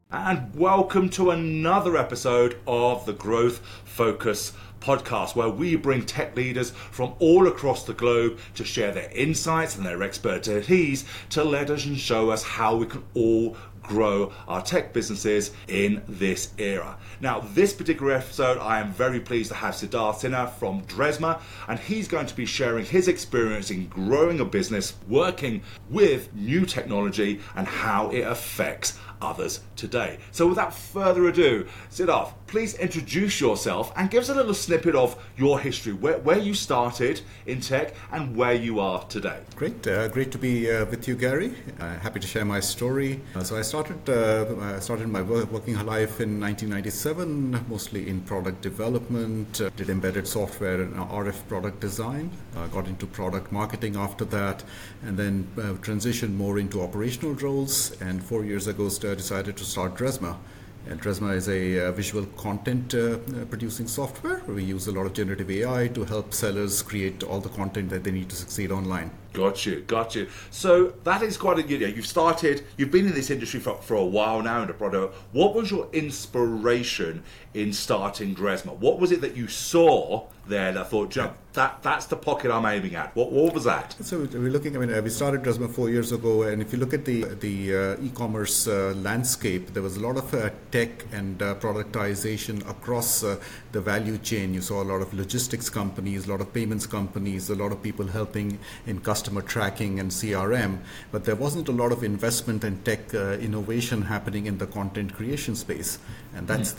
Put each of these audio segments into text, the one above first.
And welcome to another episode of the Growth Focus podcast, where we bring tech leaders from all across the globe to share their insights and their expertise to let us and show us how we can all grow our tech businesses in this era. Now, this particular episode, I am very pleased to have Siddharth Sinha from Dresma, and he's going to be sharing his experience in growing a business, working with new technology, and how it affects others today. So without further ado, Siddharth, please introduce yourself and give us a little snippet of your history, where you started in tech and where you are today. Great to be with you, Gary. Happy to share my story. So I started my working life in 1997, mostly in product development, did embedded software and RF product design, got into product marketing after that, and then transitioned more into operational roles, and 4 years ago decided to start Dresma. And Dresma is a visual content producing software. We use a lot of generative AI to help sellers create all the content that they need to succeed online. Got you. So that is quite you've been in this industry for a while now in the product. What was your inspiration in starting Dresma? What was it that you saw there that thought, that's the pocket I'm aiming at? What was that? So we're looking, we started Dresma 4 years ago, and if you look at the e-commerce landscape, there was a lot of tech and productization across the value chain. You saw a lot of logistics companies, a lot of payments companies, a lot of people helping in customer tracking and CRM, but there wasn't a lot of investment and tech innovation happening in the content creation space, and that's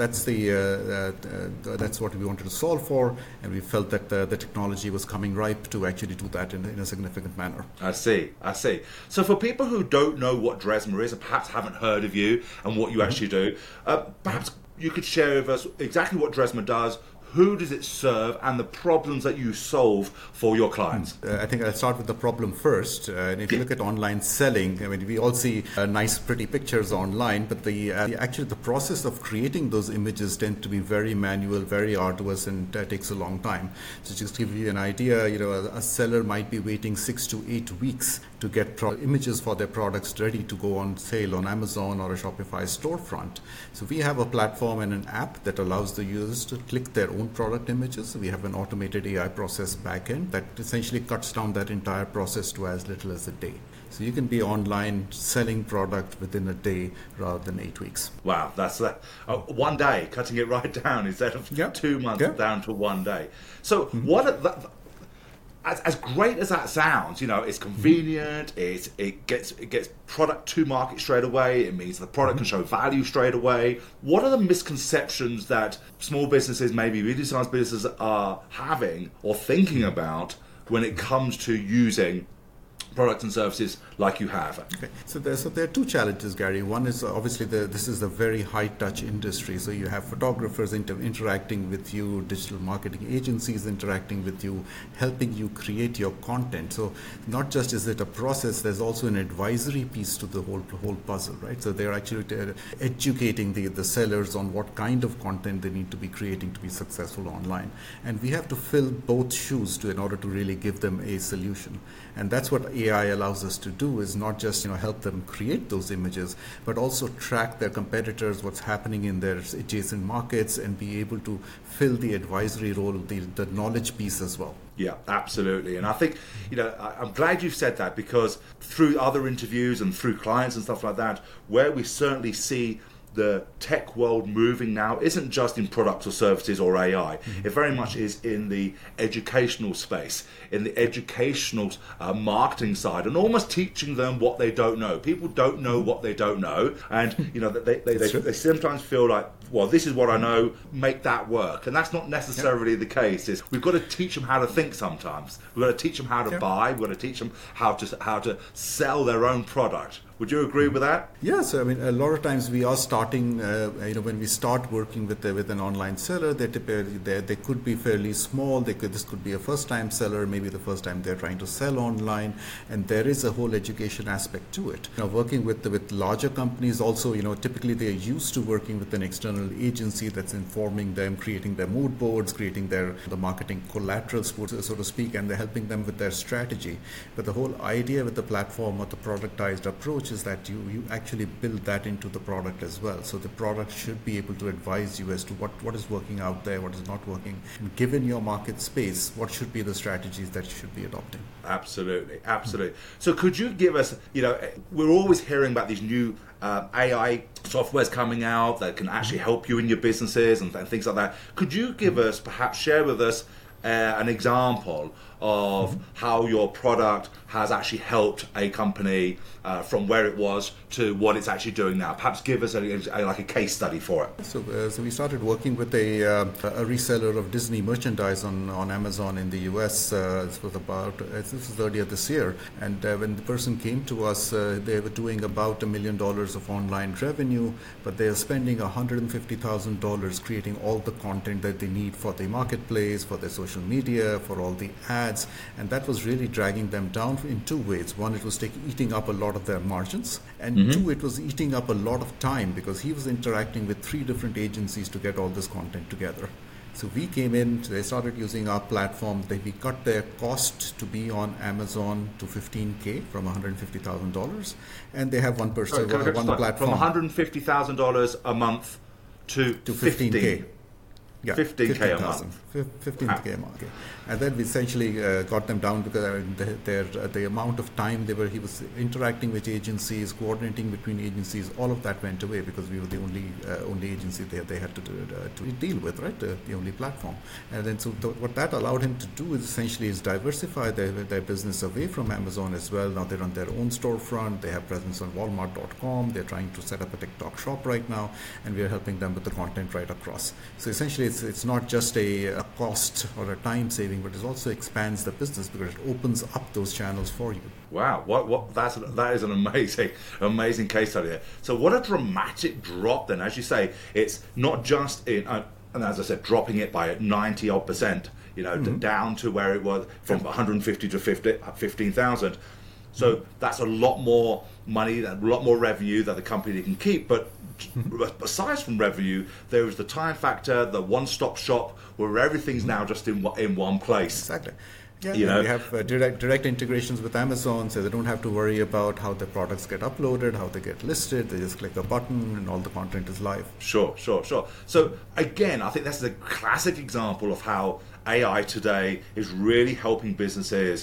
what we wanted to solve for, and we felt that the technology was coming ripe to actually do that in a significant manner. I see. So for people who don't know what Dresma is, and perhaps haven't heard of you and what you actually do, perhaps you could share with us exactly what Dresma does. Who does it serve, and the problems that you solve for your clients? I think I'll start with the problem first. And if you look at online selling, we all see nice, pretty pictures online, but actually the process of creating those images tend to be very manual, very arduous, and takes a long time. So just to give you an idea, a seller might be waiting 6 to 8 weeks to get images for their products ready to go on sale on Amazon or a Shopify storefront. So we have a platform and an app that allows the users to click their own product images. We have an automated AI process backend that essentially cuts down that entire process to as little as a day. So you can be online selling product within a day rather than 8 weeks. Wow, that's 1 day, cutting it right down instead of 2 months down to 1 day. So as great as that sounds, it's convenient, it gets product to market straight away, it means the product can show value straight away. What are the misconceptions that small businesses, maybe medium-sized businesses, are having or thinking about when it comes to using products and services like you have? Okay. So there are two challenges, Gary. One is obviously this is a very high-touch industry. So you have photographers interacting with you, digital marketing agencies interacting with you, helping you create your content. So not just is it a process, there's also an advisory piece to the whole puzzle, right? So they're actually educating the sellers on what kind of content they need to be creating to be successful online. And we have to fill both shoes in order to really give them a solution. And that's what AI allows us to do, is not just help them create those images, but also track their competitors, what's happening in their adjacent markets, and be able to fill the advisory role, the knowledge piece as well. Yeah, absolutely. And I think, I'm glad you've said that, because through other interviews and through clients and stuff like that, where we certainly see the tech world moving now isn't just in products or services or AI. It very much is in the educational space, in the educational marketing side, and almost teaching them what they don't know. People don't know what they don't know, and they sometimes feel like, well, this is what I know, make that work. And that's not necessarily the case. We've got to teach them how to think sometimes. We've got to teach them how to buy. We've got to teach them how to sell their own product. Would you agree with that? Yes, a lot of times we are starting, when we start working with an online seller, they could be fairly small. This could be a first-time seller, maybe the first time they're trying to sell online, and there is a whole education aspect to it. Working with larger companies also, typically they're used to working with an external agency that's informing them, creating their mood boards, creating the marketing collateral, so to speak, and they're helping them with their strategy. But the whole idea with the platform or the productized approach approach is that you actually build that into the product as well. So the product should be able to advise you as to what is working out there, what is not working. And given your market space, what should be the strategies that you should be adopting? Absolutely, absolutely. So could you give us, we're always hearing about these new AI softwares coming out that can actually help you in your businesses and things like that. Could you give us, perhaps share with us an example of how your product has actually helped a company from where it was to what it's actually doing now? Perhaps give us like a case study for it. So we started working with a reseller of Disney merchandise on Amazon in the US. This was earlier this year, and when the person came to us, they were doing about $1 million of online revenue, but they are spending $150,000 creating all the content that they need for the marketplace, for their social media, for all the ads, and that was really dragging them down in two ways. One, it was eating up a lot of their margins, and two, it was eating up a lot of time because he was interacting with 3 different agencies to get all this content together. So we came in, they started using our platform. We cut their cost to be on Amazon to $15K from $150,000, and they have one person, one platform. From $150,000 a month to $15K. Yeah, 15K a month. 15K a month. And then we essentially got them down because the amount of time he was interacting with agencies, coordinating between agencies, all of that went away because we were the only agency they had to deal with, right? The only platform. And then what that allowed him to do is essentially diversify their business away from Amazon as well. Now they run their own storefront. They have presence on Walmart.com. They're trying to set up a TikTok shop right now, and we are helping them with the content right across. So essentially, it's not just a cost or a time saving, but it also expands the business because it opens up those channels for you. Wow, that is an amazing case study there. So what a dramatic drop then. As you say, it's not just in, and as I said, dropping it by 90 odd percent, down to where it was from 150 to 15,000. So that's a lot more money, a lot more revenue that the company can keep. But aside from revenue, there is the time factor, the one-stop shop where everything's now just in one place. Exactly. Yeah, we have direct integrations with Amazon, so they don't have to worry about how the products get uploaded, how they get listed. They just click a button and all the content is live. Sure. So again, I think that's a classic example of how AI today is really helping businesses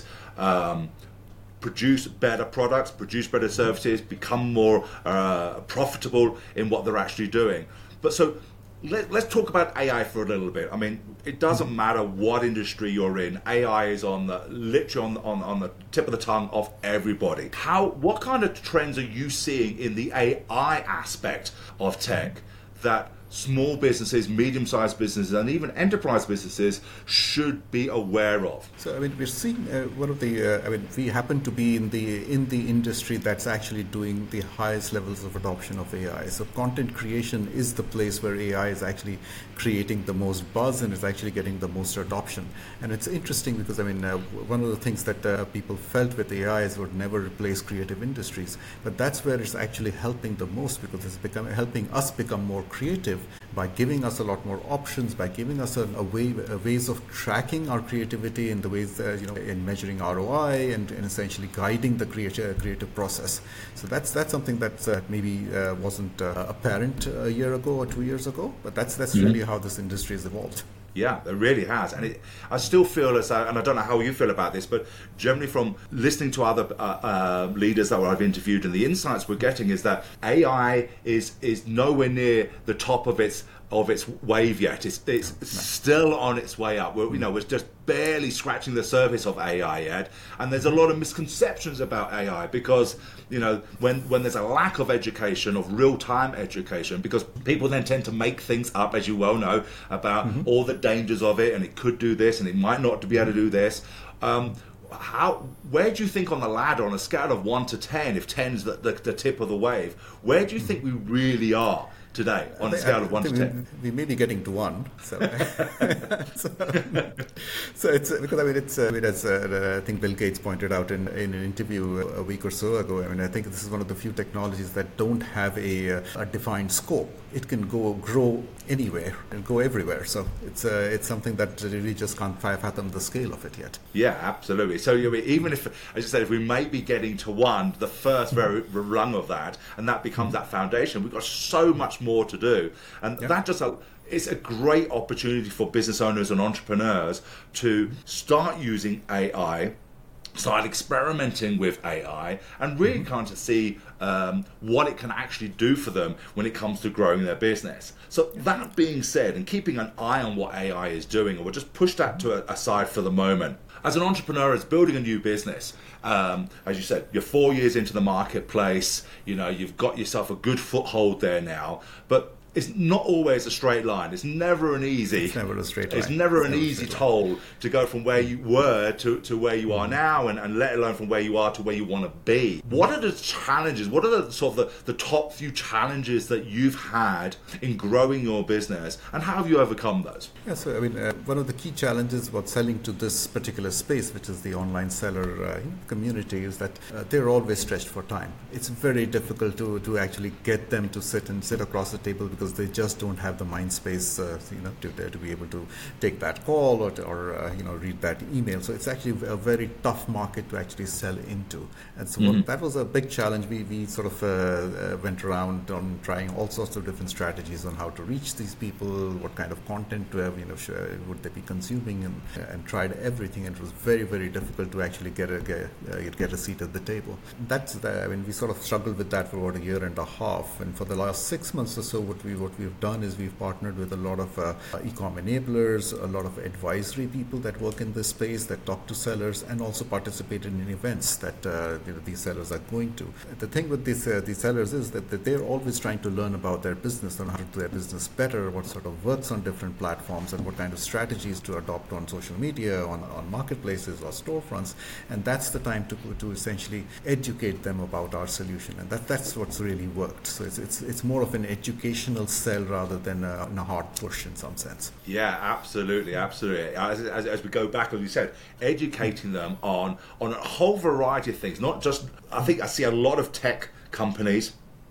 produce better products, produce better services, become more profitable in what they're actually doing. But so let's talk about AI for a little bit. I mean, it doesn't matter what industry you're in. AI is literally on the tip of the tongue of everybody. What kind of trends are you seeing in the AI aspect of tech that small businesses, medium-sized businesses, and even enterprise businesses should be aware of? So, we're seeing one of the. We happen to be in the industry that's actually doing the highest levels of adoption of AI. So, content creation is the place where AI is actually creating the most buzz and is actually getting the most adoption. And it's interesting because one of the things that people felt with AI is it would never replace creative industries, but that's where it's actually helping the most because it's helping us become more creative by giving us a lot more options, by giving us ways of tracking our creativity in the ways in measuring ROI and essentially guiding the creative process. So that's something that maybe wasn't apparent a year ago or 2 years ago, but that's really how this industry has evolved. Yeah, it really has. And I still feel and I don't know how you feel about this, but generally from listening to other leaders that I've interviewed and the insights we're getting is that AI is nowhere near the top of its wave yet. It's still on its way up. We're just barely scratching the surface of AI yet, and there's a lot of misconceptions about AI because when there's a lack of education, of real-time education, because people then tend to make things up, as you well know, about all the dangers of it, and it could do this and it might not be able to do this. Where do you think on the ladder, on a scale of 1 to 10, if 10's the tip of the wave, where do you think we really are today on a scale of 1 to 10? We may be getting to 1. So, so it's because as I think Bill Gates pointed out in an interview a week or so ago. I think this is one of the few technologies that don't have a defined scope. It can grow anywhere and go everywhere. So it's something that really just can't fathom the scale of it yet. Yeah, absolutely. So even if, as you said, if we may be getting to 1, the first very rung of that, and that becomes that foundation, we've got so much more to do, and that just it's a great opportunity for business owners and entrepreneurs to start using AI, start experimenting with AI, and really kind of see what it can actually do for them when it comes to growing their business. So that being said, and keeping an eye on what AI is doing, and we'll just push that to aside for the moment. As an entrepreneur, it's building a new business. As you said, you're 4 years into the marketplace. You've got yourself a good foothold there now, but it's not always a straight line. It's never an easy. It's never a straight line. It's never an easy toll to go from where you were to where you are now, and let alone from where you are to where you want to be. What are the challenges? What are the sort of the top few challenges that you've had in growing your business, and how have you overcome those? Yeah, so one of the key challenges about selling to this particular space, which is the online seller community, is that they're always stretched for time. It's very difficult to actually get them to sit across the table, because they just don't have the mind space, to be able to take that call or read that email. So it's actually a very tough market to actually sell into. And so that was a big challenge. We sort of went around on trying all sorts of different strategies on how to reach these people, what kind of content to have, would they be consuming, and tried everything. And it was very, very difficult to actually get a seat at the table. We sort of struggled with that for about 1.5 years. And for the last 6 months or so, what we've done is we've partnered with a lot of e-com enablers, a lot of advisory people that work in this space, that talk to sellers, and also participate in events that these sellers are going to. The thing with these sellers is that they're always trying to learn about their business and how to do their business better, what sort of works on different platforms, and what kind of strategies to adopt on social media, on marketplaces or storefronts. And that's the time to essentially educate them about our solution. And that's what's really worked. So it's more of an educational sell rather than a hard push in some sense. Yeah, absolutely. As we go back, as you said, educating them on a whole variety of things. Not just, I think I see a lot of tech companies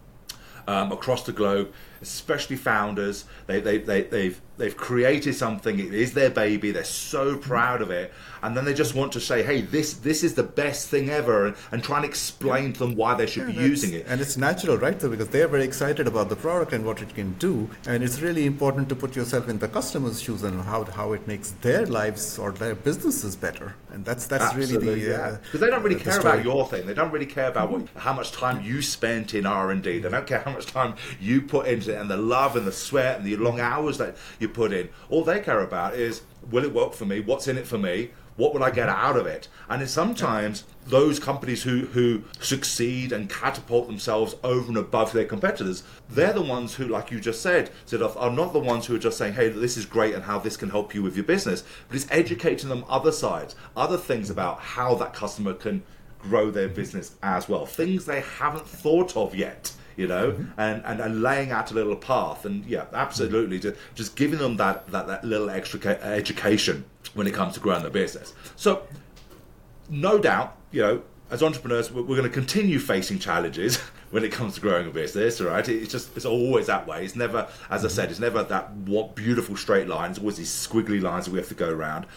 across the globe, especially founders. They've created something. It is their baby. They're so proud of it, and then they just want to say, "Hey, this is the best thing ever," and try and explain to them why they should be using it. And it's natural, right? So because they're very excited about the product and what it can do, and it's really important to put yourself in the customer's shoes and how it makes their lives or their businesses better. And that's Absolutely, really because they don't really care about your thing. They don't really care about how much time you spent in R&D. They don't care how much time you put into it, and the love and the sweat and the long hours that you put in. All they care about is, will it work for me? What's in it for me? What will I get out of it? And it's sometimes those companies who succeed and catapult themselves over and above their competitors, they're the ones who, like you just said, are not the ones who are just saying, hey, this is great and how this can help you with your business, but it's educating them other sides, other things about how that customer can grow their business as well, things they haven't thought of yet. And laying out a little path, and absolutely, just giving them that little extra education when it comes to growing their business. So, no doubt, as entrepreneurs, we're going to continue facing challenges when it comes to growing a business. All right, it's always that way. It's never, as I said, it's never that beautiful straight line. It's always these squiggly lines that we have to go around.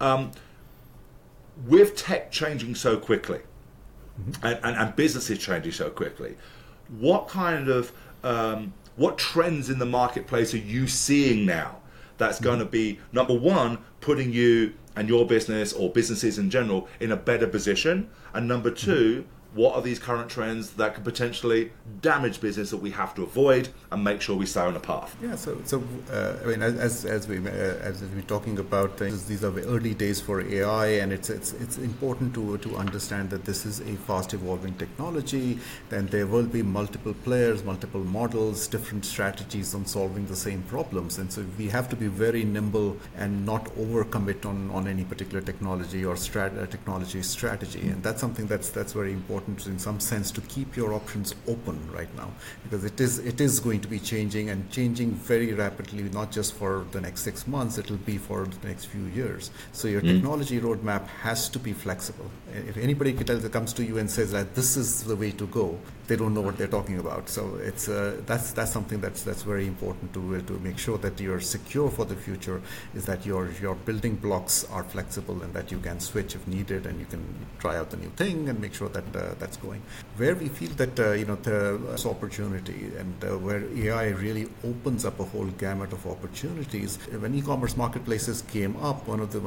With tech changing so quickly, and businesses changing so quickly, what kind of what trends in the marketplace are you seeing now that's going to be, number one, putting you and your business or businesses in general in a better position, and number two, what are these current trends that could potentially damage business that we have to avoid and make sure we stay on a path? Yeah, as we're talking about, these are the early days for AI, and it's important to understand that this is a fast evolving technology, and there will be multiple players, multiple models, different strategies on solving the same problems, and so we have to be very nimble and not overcommit on any particular technology or technology strategy, and that's something that's very important important in some sense to keep your options open right now, because it is going to be changing and changing very rapidly, not just for the next 6 months, it will be for the next few years. So your technology roadmap has to be flexible. If anybody comes to you and says that this is the way to go, they don't know what they're talking about. So it's that's something that's very important to make sure that you're secure for the future, is that your building blocks are flexible and that you can switch if needed, and you can try out the new thing and make sure that that's going. Where we feel that there's opportunity, and where AI really opens up a whole gamut of opportunities. When e-commerce marketplaces came up, one of the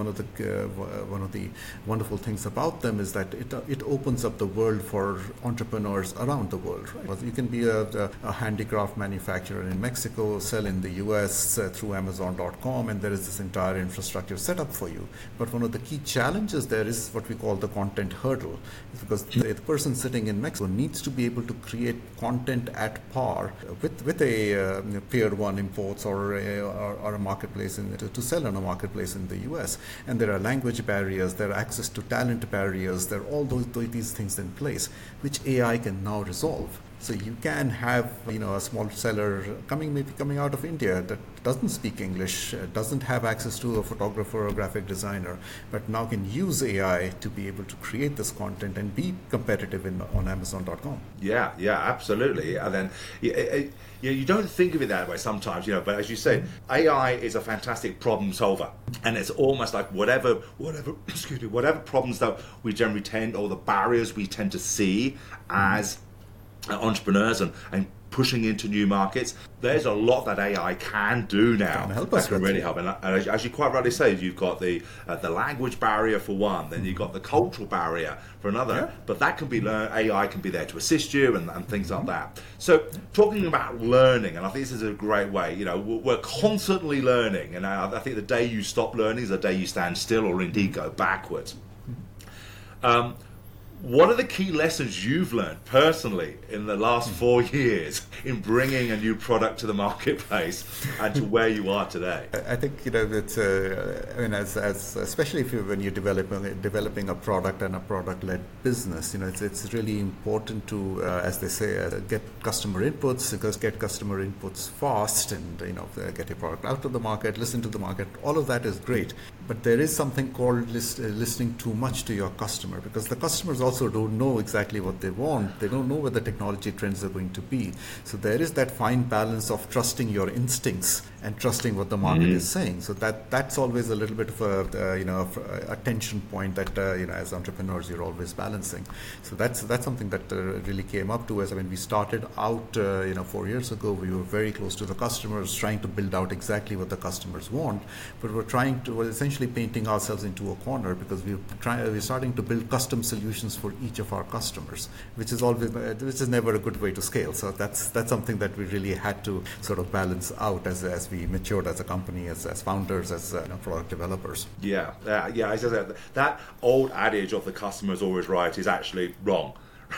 wonderful things about them is that it opens up the world for entrepreneurs around the world. Right? You can be a handicraft manufacturer in Mexico, sell in the US through Amazon.com, and there is this entire infrastructure set up for you. But one of the key challenges there is what we call the content hurdle, because the person sitting in Mexico needs to be able to create content at par with a Tier 1 imports or a marketplace to sell on a marketplace in the US. And there are language barriers, there are access to talent barriers, there are all these things in place, which AI can now resolve. So you can have a small seller coming out of India that doesn't speak English, doesn't have access to a photographer or graphic designer, but now can use AI to be able to create this content and be competitive on Amazon.com. Yeah, absolutely. And then you don't think of it that way sometimes, but as you say, AI is a fantastic problem solver, and it's almost like whatever problems that we generally tend, or the barriers we tend to see as entrepreneurs and pushing into new markets, there's a lot that AI can do now that can really help. And as you quite rightly say, you've got the language barrier for one, then you've got the cultural barrier for another, but that can be learned. AI can be there to assist you and things like that. So talking about learning, and I think this is a great way, we're constantly learning, and I think the day you stop learning is the day you stand still, or indeed go backwards. What are the key lessons you've learned personally in the last 4 years in bringing a new product to the marketplace and to where you are today? I think it's especially when you're developing a product and a product-led business, it's really important to, as they say, get customer inputs, fast, and get your product out to the market, listen to the market. All of that is great, but there is something called listening too much to your customer, because the customers also don't know exactly what they want. They don't know where the technology trends are going to be. So there is that fine balance of trusting your instincts and trusting what the market is saying. So that's always a little bit of a tension point that as entrepreneurs you're always balancing. So that's something that really came up to us. I mean, we started out 4 years ago. We were very close to the customers, trying to build out exactly what the customers want, but we're essentially painting ourselves into a corner, because we're starting to build custom solutions for each of our customers, which is never a good way to scale. So that's something that we really had to sort of balance out as we matured as a company, as founders, as product developers. Yeah. I said that old adage of the customer is always right is actually wrong.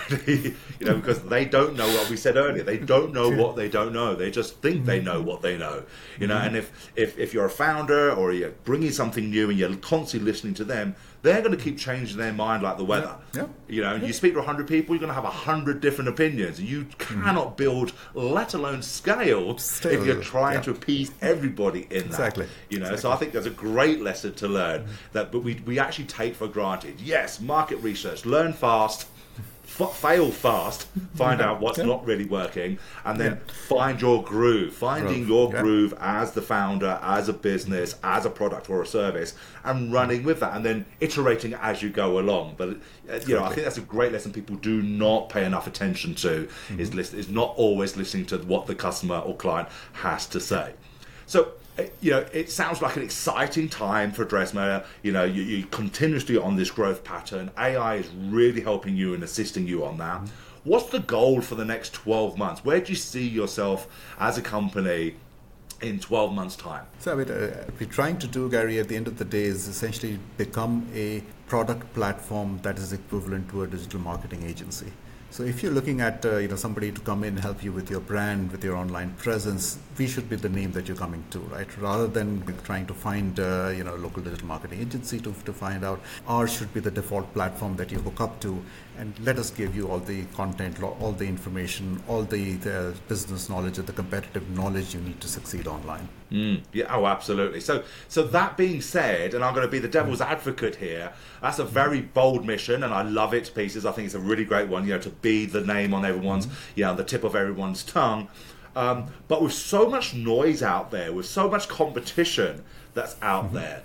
Because they don't know what we said earlier. They don't know what they don't know. They just think they know what they know. And if you're a founder or you're bringing something new and you're constantly listening to them, they're going to keep changing their mind like the weather. You speak to 100 people, you're going to have 100 different opinions. You cannot build, let alone scale, if you're trying to appease everybody in that. Exactly. So I think there's a great lesson to learn but we actually take for granted. Yes, market research, learn fast, fail fast, find out what's not really working, and then find your groove. Finding your groove as the founder, as a business, as a product or a service, and running with that, and then iterating as you go along. But I think that's a great lesson people do not pay enough attention to, is not always listening to what the customer or client has to say. So it sounds like an exciting time for Dresma. You're continuously on this growth pattern. AI is really helping you and assisting you on that. What's the goal for the next 12 months? Where do you see yourself as a company in 12 months' time? So what we're trying to do, Gary, at the end of the day is essentially become a product platform that is equivalent to a digital marketing agency. So if you're looking at somebody to come in and help you with your brand, with your online presence, we should be the name that you're coming to, right? Rather than trying to find a local digital marketing agency to find out, ours should be the default platform that you hook up to and let us give you all the content, all the information, all the business knowledge and the competitive knowledge you need to succeed online. Yeah, oh, absolutely. So that being said, and I'm going to be the devil's advocate here, that's a very bold mission, and I love it to pieces. I think it's a really great one, to be the name on everyone's, the tip of everyone's tongue. But with so much noise out there, with so much competition that's out there,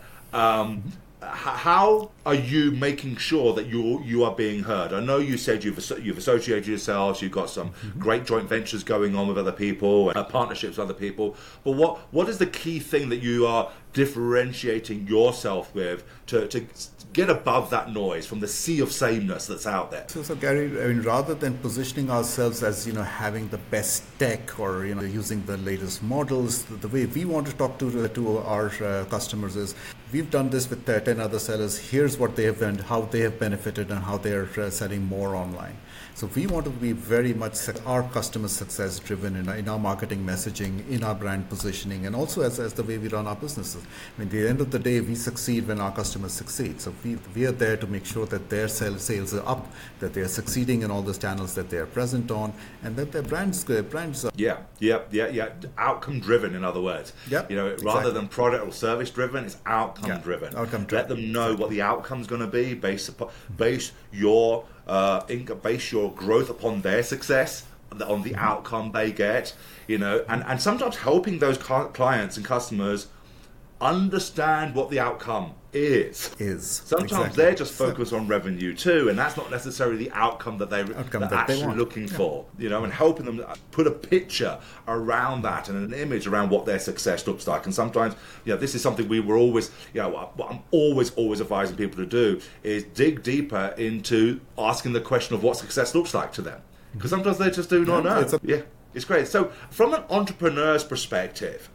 how are you making sure that you are being heard? I know you said you've associated yourselves, you've got some great joint ventures going on with other people, partnerships with other people. But what is the key thing that you are differentiating yourself with to get above that noise from the sea of sameness that's out there? So Gary, rather than positioning ourselves as having the best tech or using the latest models, the way we want to talk to our customers is, we've done this with 10 other sellers. Here's what they have done, how they have benefited, and how they are selling more online. So we want to be very much our customer success driven in our marketing messaging, in our brand positioning, and also as the way we run our businesses. At the end of the day, we succeed when our customers succeed. So we are there to make sure that their sales are up, that they are succeeding in all those channels that they are present on, and that their brands are... Yeah. Outcome driven, in other words. Rather than product or service driven, it's outcome driven. Let them know what the outcome's going to be, base your growth upon their success, on the outcome they get, and sometimes helping those clients and customers understand what the outcome is. Sometimes they're just focused on revenue too, and that's not necessarily the outcome that they're actually looking for, and helping them put a picture around that and an image around what their success looks like. And sometimes, this is something we were always, what I'm always advising people to do is dig deeper into asking the question of what success looks like to them, because sometimes they just do not know. It's great. So from an entrepreneur's perspective,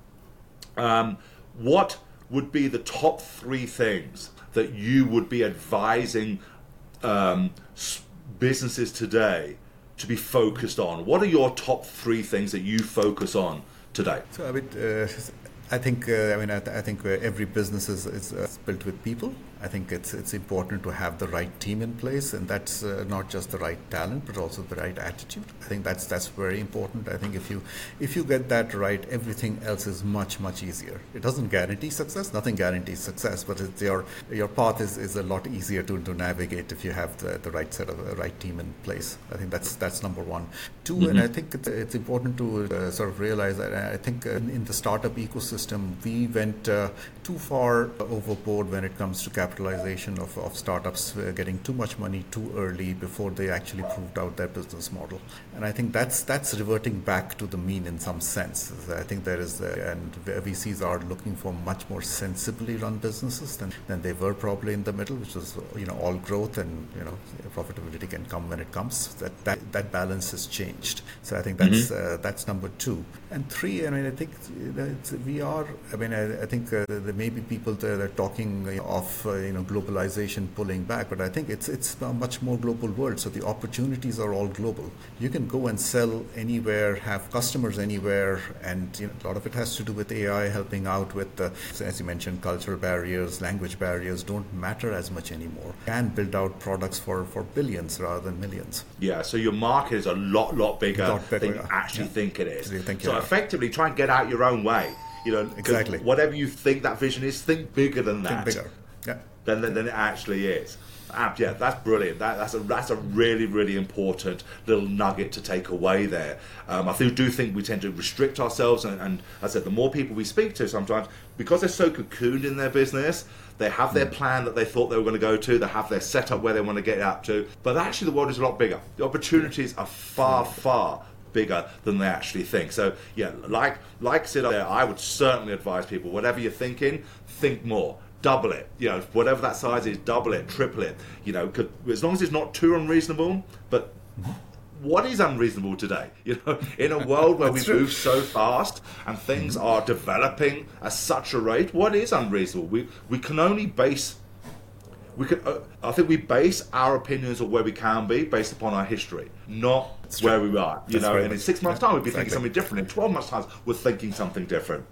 what would be the top 3 things that you would be advising businesses today to be focused on? What are your top 3 things that you focus on today? So I think every business is built with people. I think it's important to have the right team in place, and that's not just the right talent, but also the right attitude. I think that's very important. I think if you get that right, everything else is much easier. It doesn't guarantee success. Nothing guarantees success, but your path is a lot easier to navigate if you have the right set of the right team in place. I think that's number 1. 2, and I think it's important to sort of realize that I think in the startup ecosystem, we went too far overboard when it comes to capitalization of startups getting too much money too early before they actually proved out their business model. And I think that's reverting back to the mean in some sense. I think there is, and VCs are looking for much more sensibly run businesses than they were probably in the middle, which was all growth, and profitability can come when it comes. That balance has changed. So I think that's number 2. And 3, I think I think there may be people that are talking of globalization pulling back, but I think it's a much more global world. So the opportunities are all global. You can go and sell anywhere, have customers anywhere, and a lot of it has to do with AI helping out with, as you mentioned, cultural barriers, language barriers don't matter as much anymore. You can build out products for billions rather than millions. Yeah, so your market is a lot bigger than you actually think it is. So effectively try and get out your own way. Exactly. Whatever you think that vision is, think bigger than that. Think bigger. Yeah. Than it actually is. Yeah, that's brilliant. That's a really important little nugget to take away there. I do think we tend to restrict ourselves, and as I said, the more people we speak to sometimes, because they're so cocooned in their business, they have their plan that they thought they were going to go to, they have their setup where they want to get up to, but actually the world is a lot bigger. The opportunities are far bigger than they actually think. So yeah, like Sid there, I would certainly advise people, whatever you're thinking, think more. Double it, whatever that size is, double it, triple it, as long as it's not too unreasonable. But what is unreasonable today? In a world where we move so fast and things are developing at such a rate, what is unreasonable? We can only base. I think we base our opinions of where we can be based upon our history, not where we are. And in 6 months' time, we'd be thinking something different. In 12 months' time, we're thinking something different.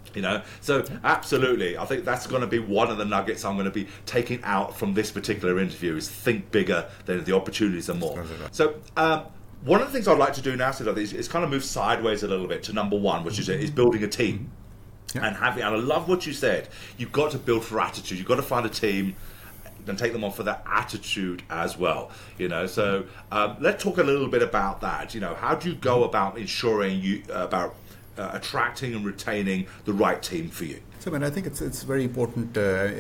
So absolutely, I think that's going to be one of the nuggets I'm going to be taking out from this particular interview is think bigger, than the opportunities are more. So one of the things I'd like to do now, Siddharth, is kind of move sideways a little bit to number one, which is building a team. Yeah. And I love what you said. You've got to build for attitude. You've got to find a team and take them on for that attitude as well. So let's talk a little bit about that. How do you go about ensuring about attracting and retaining the right team for you? So, I think it's very important.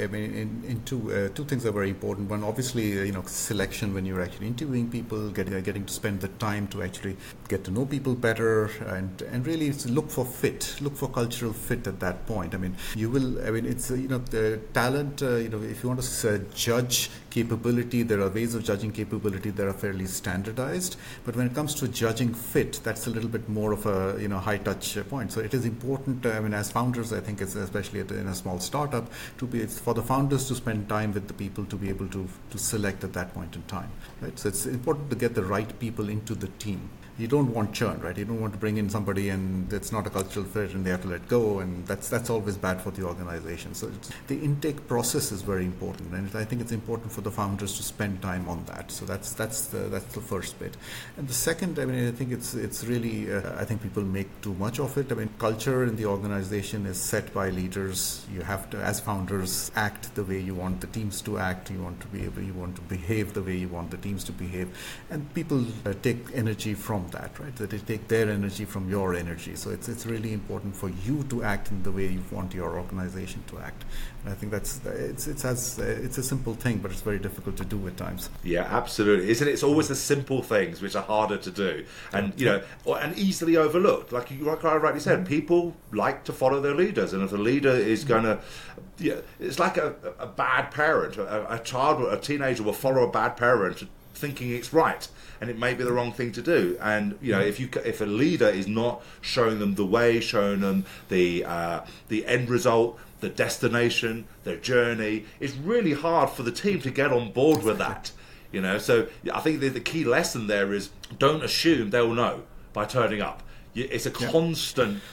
In two things are very important. One, obviously, selection when you're actually interviewing people, getting to spend the time to actually get to know people better, and really look for cultural fit at that point. You will. It's the talent. If you want to judge capability, there are ways of judging capability that are fairly standardized. But when it comes to judging fit, that's a little bit more of a high touch point. So it is important. As founders, I think it's especially in a small startup, for the founders to spend time with the people to be able to select at that point in time. Right? So it's important to get the right people into the team. You don't want churn, right? You don't want to bring in somebody and it's not a cultural fit and they have to let go, and that's always bad for the organization. So the intake process is very important, and I think it's important for the founders to spend time on that. So that's the first bit. And the second, I think it's really I think people make too much of it. Culture in the organization is set by leaders. You have to, as founders, act the way you want the teams to act. You want to behave the way you want the teams to behave, and people take energy from that, right? That they take their energy from your energy. So it's really important for you to act in the way you want your organization to act. And I think it's a simple thing, but it's very difficult to do at times. Yeah, absolutely. Isn't it? It's always the simple things which are harder to do, and and easily overlooked. Like I rightly said, people like to follow their leaders, and if the leader is going to, it's like a bad parent. A child, a teenager will follow a bad parent, thinking it's right, and it may be the wrong thing to do. And if a leader is not showing them the way, showing them the end result, the destination, their journey, it's really hard for the team to get on board with that. So I think the key lesson there is don't assume they'll know by turning up. It's a constant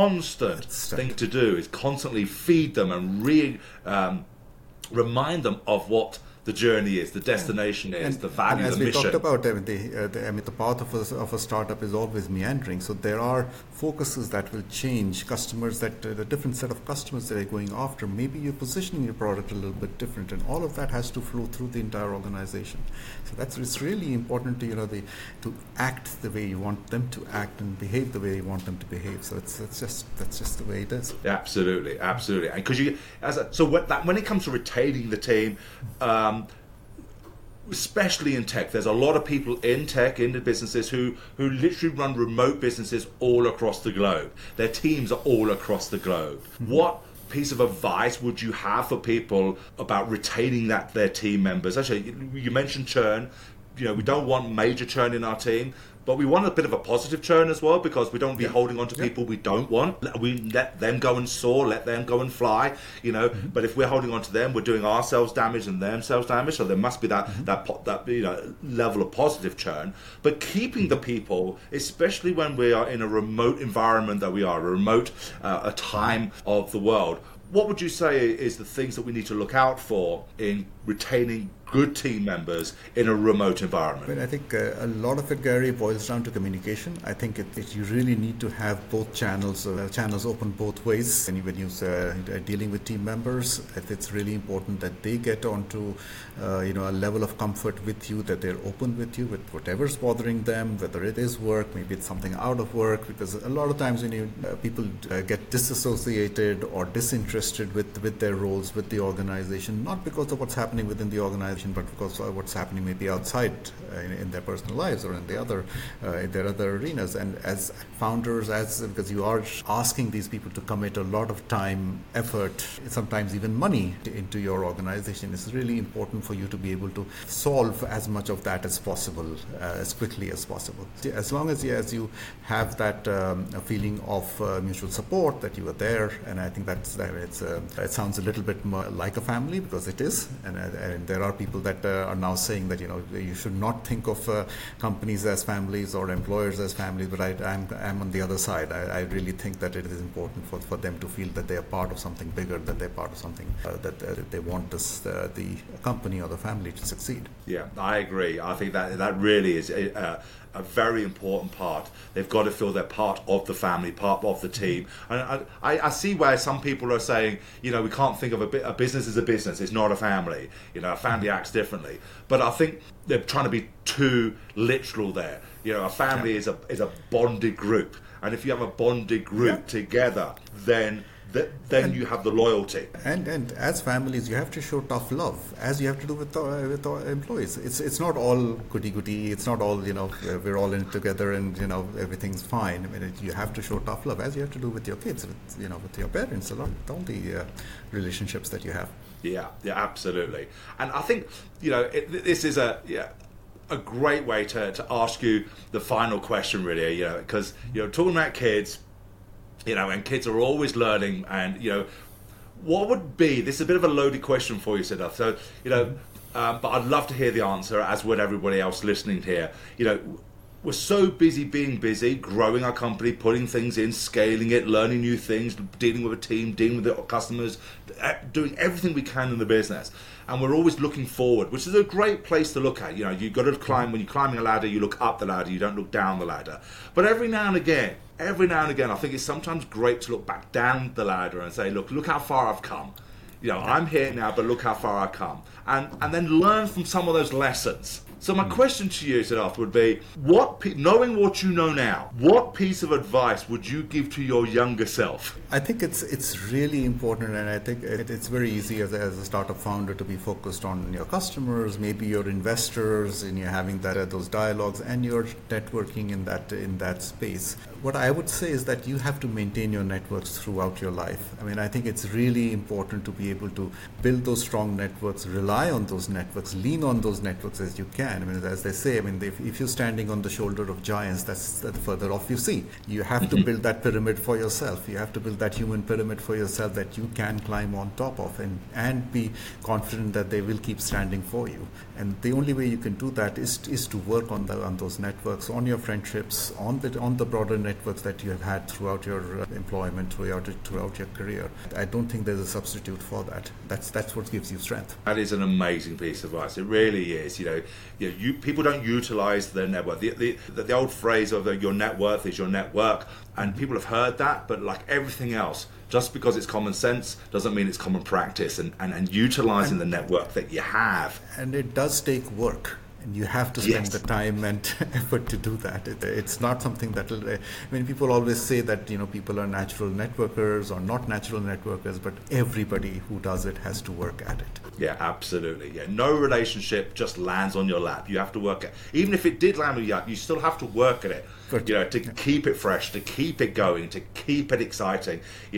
thing to do. Is constantly feed them and remind them of what the journey is, the destination is, the value, the mission. As we talked about, the path of a startup is always meandering. So there are focuses that will change, customers the different set of customers that are going after. Maybe you're positioning your product a little bit different, and all of that has to flow through the entire organization. So it's really important to to act the way you want them to act and behave the way you want them to behave. So that's just the way it is. Absolutely. And because when it comes to retaining the team. Especially in tech, there's a lot of people in tech, in the businesses who literally run remote businesses all across the globe. Their teams are all across the globe. Mm-hmm. What piece of advice would you have for people about retaining their team members? Actually, you mentioned churn. We don't want major churn in our team, but we want a bit of a positive churn as well, because we don't be holding on to people we don't want. We let them go and soar, let them go and fly, Mm-hmm. But if we're holding on to them, we're doing ourselves damage and themselves damage. So there must be that level of positive churn. But keeping the people, especially when we are in a remote environment that we are, a time of the world, what would you say is the things that we need to look out for in retaining good team members in a remote environment? I think a lot of it, Gary, boils down to communication. I think you really need to have both channels open both ways. And when you're dealing with team members, it's really important that they get onto a level of comfort with you, that they're open with you with whatever's bothering them, whether it is work, maybe it's something out of work, because a lot of times when people get disassociated or disinterested with their roles, with the organization, not because of what's happening within the organization, but because of what's happening maybe outside in their personal lives or in their other arenas. And as founders, because you are asking these people to commit a lot of time, effort, sometimes even money into your organization, it's really important for you to be able to solve as much of that as possible, as quickly as possible. As long as you have that feeling of mutual support, that you are there, and I think it sounds a little bit more like a family, because it is, and there are people people that are now saying that you should not think of companies as families or employers as families, but I'm on the other side. I really think that it is important for them to feel that they are part of something bigger, that they're part of something that they want the company or the family to succeed. Yeah, I agree. I think that really is a very important part. They've got to feel they're part of the family, part of the team. And I see where some people are saying, we can't think of a business as a business. It's not a family. A family acts differently. But I think they're trying to be too literal there. A family is a bonded group. And if you have a bonded group together, then you have the loyalty. And as families, you have to show tough love, as you have to do with employees. It's not all goody-goody. It's not all, we're all in it together and, everything's fine. I mean, you have to show tough love, as you have to do with your kids, with your parents, with all the relationships that you have. Yeah, absolutely. And I think, this is a great way to ask you the final question, really, because, talking about kids, and kids are always learning, and what would be, this is a bit of a loaded question for you, Siddharth, so but I'd love to hear the answer, as would everybody else listening here. We're so busy being busy, growing our company, putting things in, scaling it, learning new things, dealing with a team, dealing with the customers, doing everything we can in the business. And we're always looking forward, which is a great place to look at. You've got to climb, when you're climbing a ladder, you look up the ladder, you don't look down the ladder. But every now and again, I think it's sometimes great to look back down the ladder and say, look how far I've come. I'm here now, but look how far I've come. And then learn from some of those lessons. So my question to you, Siddharth, would be, knowing what you know now, what piece of advice would you give to your younger self? I think it's really important, and I think it's very easy as a startup founder to be focused on your customers, maybe your investors, and you're having those dialogues, and you're networking in that space. What I would say is that you have to maintain your networks throughout your life. I mean, I think it's really important to be able to build those strong networks, rely on those networks, lean on those networks as you can. I mean, as they say, if you're standing on the shoulder of giants, that's the further off you see. You have to build that pyramid for yourself. You have to build that human pyramid for yourself that you can climb on top of, and be confident that they will keep standing for you. And the only way you can do that is to work on those networks, on your friendships, on the broader networks that you have had throughout your employment, throughout your career. I don't think there's a substitute for that. That's what gives you strength. That is an amazing piece of advice. It really is. People don't utilize their network. The old phrase of your net worth is your network, and people have heard that, but like everything else, just because it's common sense doesn't mean it's common practice, and utilizing the network that you have. And it does take work. And you have to spend the time and effort to do that. It's not something that will... people always say that, people are natural networkers or not natural networkers, but everybody who does it has to work at it. Yeah, absolutely. Yeah, no relationship just lands on your lap. You have to work at... Even if it did land on your lap, you still have to work at it. To keep it fresh, to keep it going, to keep it exciting,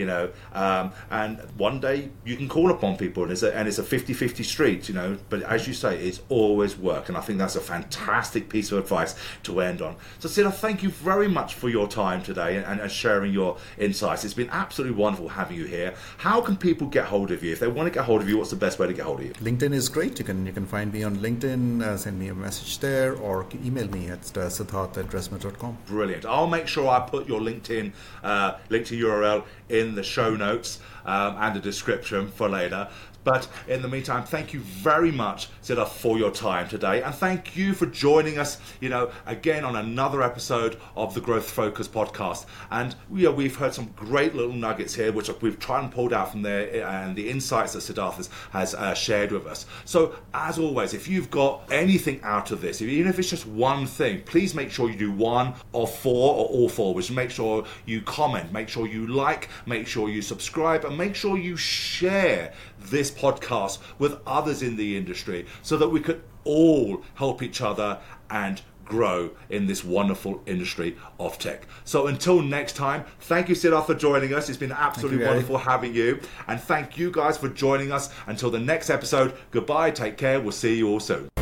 and one day you can call upon people, and it's a 50-50 street, but as you say, it's always work, and I think that's a fantastic piece of advice to end on. So Siddharth, thank you very much for your time today and sharing your insights. It's been absolutely wonderful having you here. How can people get hold of you? If they want to get hold of you, what's the best way to get hold of you? LinkedIn is great. You can find me on LinkedIn, send me a message there, or email me at siddharth@dressman.com. Brilliant. I'll make sure I put your LinkedIn link to URL in the show notes and the description for later. But in the meantime, thank you very much, Siddharth, for your time today. And thank you for joining us, again on another episode of the Growth Focus podcast. And we've heard some great little nuggets here, which we've tried and pulled out from there, and the insights that Siddharth has shared with us. So, as always, if you've got anything out of this, even if it's just one thing, please make sure you do one or four or all four, which make sure you comment, make sure you like, make sure you subscribe, and make sure you share this podcast with others in the industry so that we could all help each other and grow in this wonderful industry of tech. So until next time, thank you, Siddharth, for joining us. It's been absolutely wonderful having you. And thank you guys for joining us. Until the next episode, goodbye, take care. We'll see you all soon.